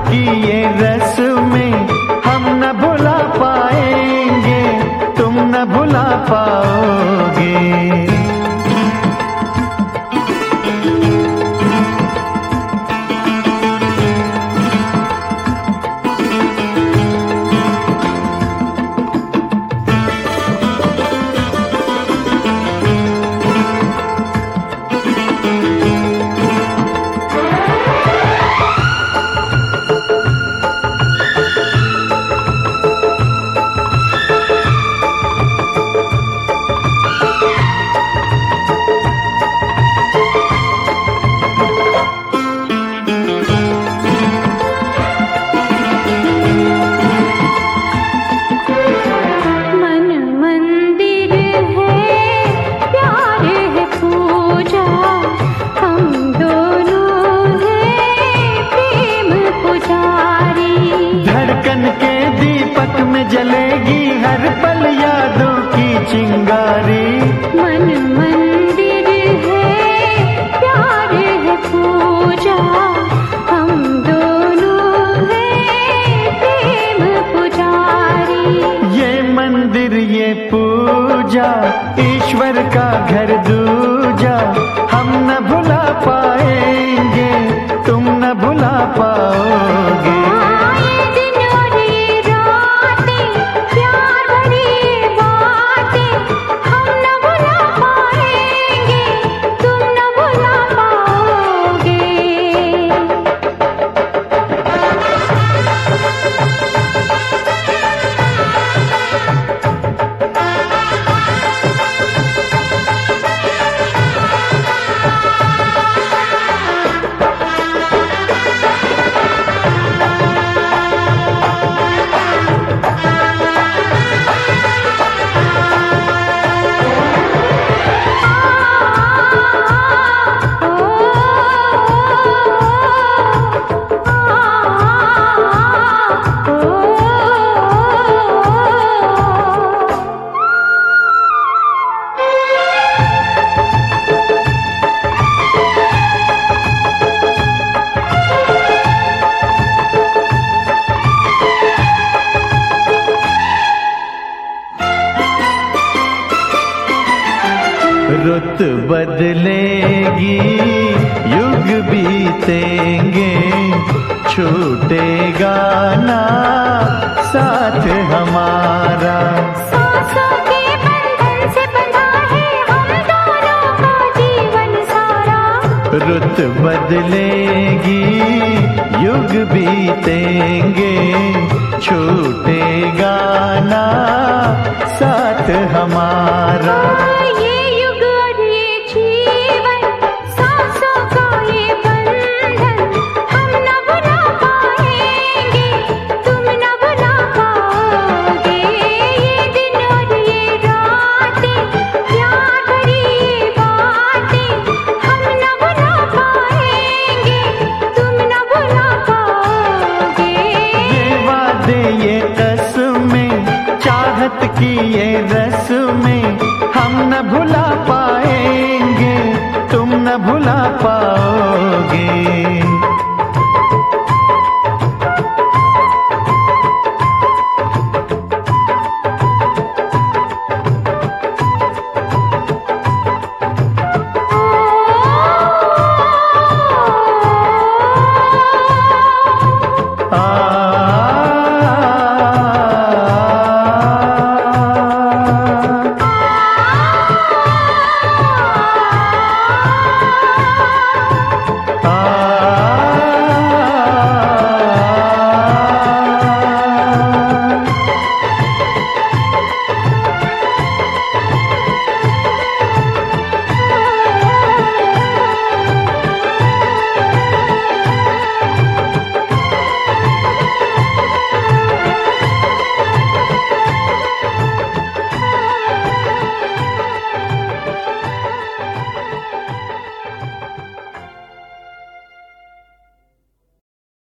की ये रस्में हम न भुला पाएंगे, तुम न भुला पाओगे। जलेगी हर पल यादों की चिंगारी। मन मंदिर है, प्यार है पूजा, हम दोनों हैं प्रेम पुजारी। ये मंदिर ये पूजा, ईश्वर का घर दूजा, हम न भुला पाएंगे, तुम न भुला पाओगे। रुत बदलेगी युग बीतेंगे, छूटेगा ना साथ हमारा। सांसों के बंधन से बंधा है हम दोनों का जीवन सारा। रुत बदलेगी युग बीतेंगे, छूटेगा ना साथ हमारा। चाहत की ये